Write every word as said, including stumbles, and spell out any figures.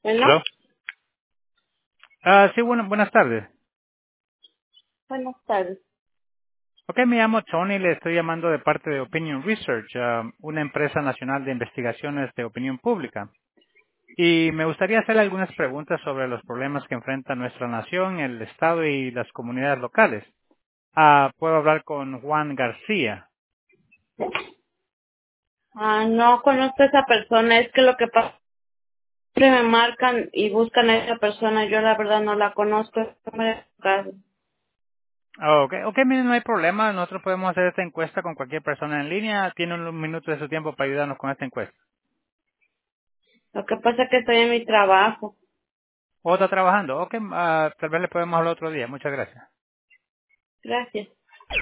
Bueno, ¿Hello? Ah, sí, bueno, buenas tardes. buenas tardes. Ok, me llamo Tony, le estoy llamando de parte de Opinion Research, ah, una empresa nacional de investigaciones de opinión pública. Y me gustaría hacerle algunas preguntas sobre los problemas que enfrenta nuestra nación, el Estado y las comunidades locales. Ah, puedo hablar con Juan García. Ah, no conozco a esa persona, es que lo que pasa es que me marcan y buscan a esa persona, yo la verdad no la conozco. No me hagas caso. Ah, ok, ok, mire, no hay problema. Nosotros podemos hacer esta encuesta con cualquier persona en línea. Tiene un minuto de su tiempo para ayudarnos con esta encuesta. Lo que pasa es que estoy en mi trabajo. ¿O está trabajando? Ok, ah, tal vez le podemos hablar otro día. Muchas gracias. Gracias.